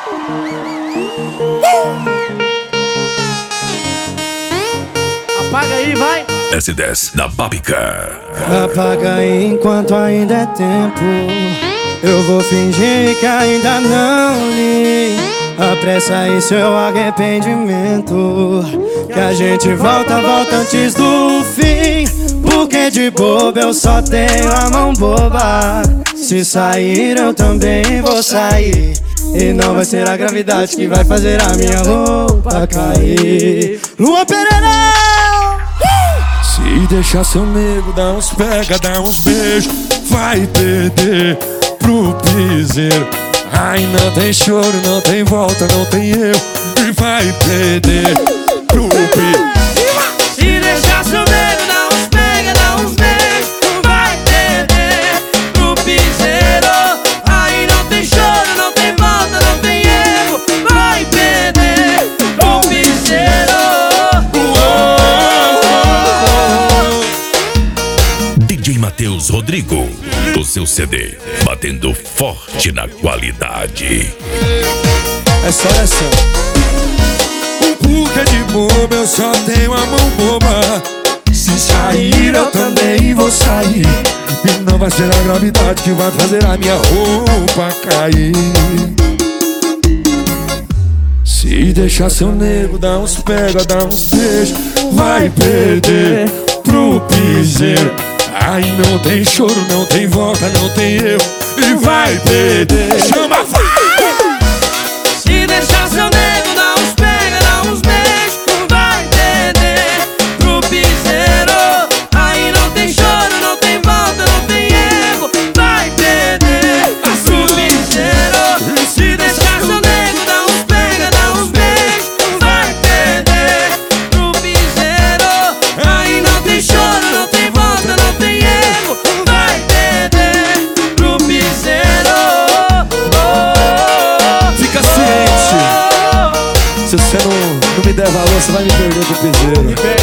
Apaga aí, vai. S10 da Babica. Apaga aí enquanto ainda é tempo. Eu vou fingir que ainda não li. Apressa aí seu arrependimento, que a gente volta antes do fim. Porque de bobo eu só tenho a mão boba. Se sair eu também vou sair. E não vai ser a gravidade que vai fazer a minha roupa cair. Lua Pereira! Se deixar seu nego, dá uns pega, dá uns beijos, vai perder pro piseiro. Ai, não tem choro, não tem volta, não tem eu, e vai perder pro piseiro. Se deixar seu nego, dá uns pega, dá uns beijos, vai perder pro piseiro. Aí não tem choro, não tem volta, não tem erro, vai perder pro piseiro. DJ Matheus Rodrigo, o seu CD, batendo forte na qualidade. É só essa. Porque de bobo eu só tenho a mão boba. Se sair eu também vou sair. E não vai ser a gravidade que vai fazer a minha roupa cair. Se deixar seu nego, dá uns pega, dá uns beijos, vai perder pro piseiro. Ai, não tem choro, não tem volta, não tem eu, e vai perder. Chama, vai! Se deixar seu nego, dá uns pega, dá uns beijos, vai perder pro piseiro. Aí não tem choro, não tem volta, não tem erro, vai perder pro piseiro. Se deixar seu nego, dá uns pega, dá uns beijos, vai perder pro piseiro. Aí não tem choro, não tem volta, não tem erro, vai perder pro piseiro. Fica ciente. Se você não me der valor, você vai me perder pro piseiro.